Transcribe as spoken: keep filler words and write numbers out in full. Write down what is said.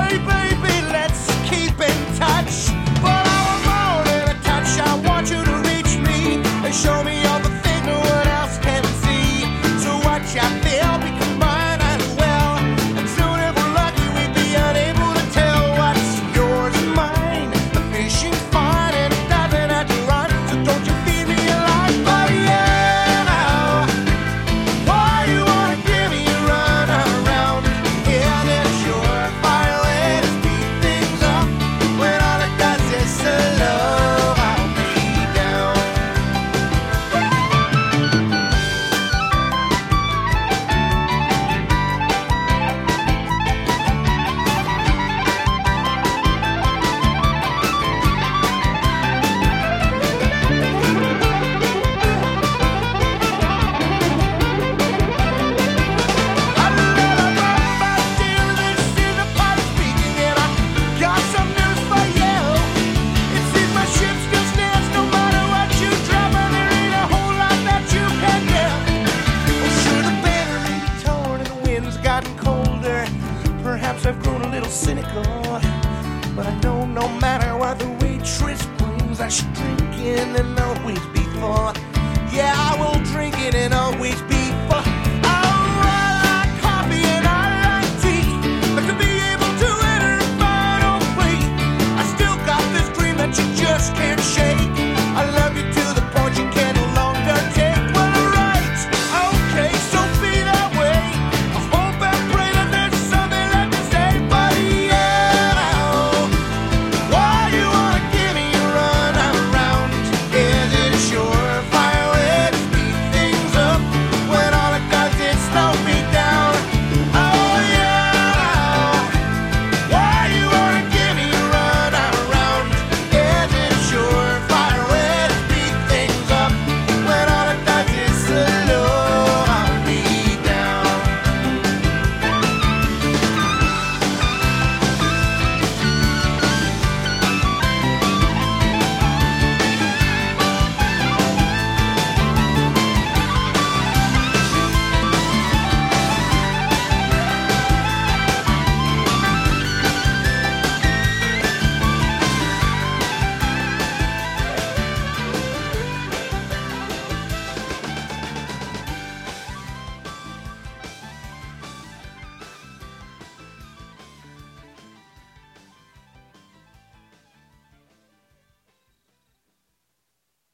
Hey baby, let's keep in touch. But I want more than a touch. I want you to reach me and show me all the things no one else can see. So watch I feel become mine as well. And soon if we're lucky we'd be unable to tell what's yours and mine. The fishing's fine and it doesn't have to run. So don't you feed me a line, but yeah. Why you wanna give me a run around? Yeah, that surefire way to speed things up. When all it does is slow me down. I let her run, but dear, this is a part of speaking, and I got some news for you. It seems my ship still stands no matter what you drop, and there ain't a whole lot that you can do. Oh, sure, the banner may be torn and the wind's gotten colder. Perhaps I've grown a little cynical, but I know no matter what the waitress brings, I should drink in and always be full. Yeah, I will drink it and always be full. Oh, I like coffee and I like tea, but to be able to enter a final plea, I still got this dream that you just can't shake. I love you to the point you can no longer take. Well, alright, okay, so be that way. I hope and pray that there's something left to say, but yeah. Why you wanna give me a run around? Is it a surefire way to speed things up? When all it does is slow me down.